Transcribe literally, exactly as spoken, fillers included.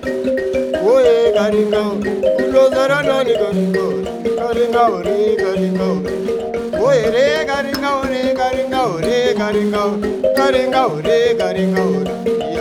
Oye garinga, ulo zara nani garinga, garinga ore garinga. Oye re garinga ore garinga ore garinga, garinga ore garinga ore.